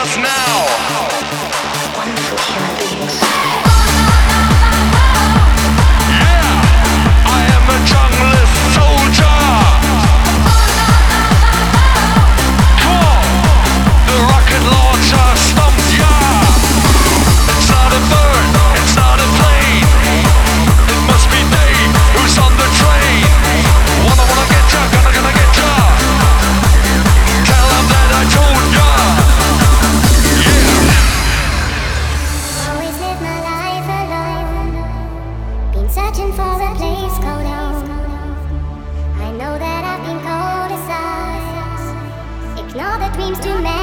us now. Wonderful human beings. Yeah, I am a junglist soldier. The rocket launcher stomps ya. It's not a bird, it's not a plane. It must be Dave who's on the train. Wanna get ya, gonna get ya. Tell him that I told ya. Yeah. Always live my life alone. Been searching for a place called home. I know that I've been cold aside. Ignore the dreams too many.